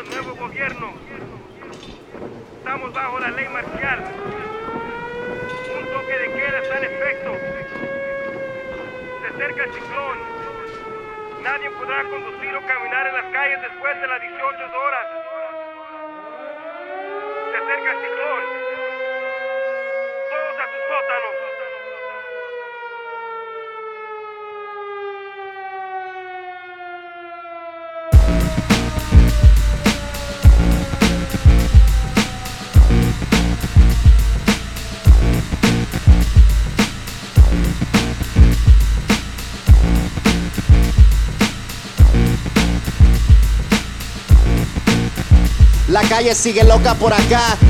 nuevo gobierno. Estamos bajo la ley marcial. Un toque de queda está en efecto. Se acerca el ciclón. Nadie podrá conducir o caminar en las calles después de las 18 horas. Se acerca el ciclón. Todos a sus sótanos. La calle sigue loca por acá.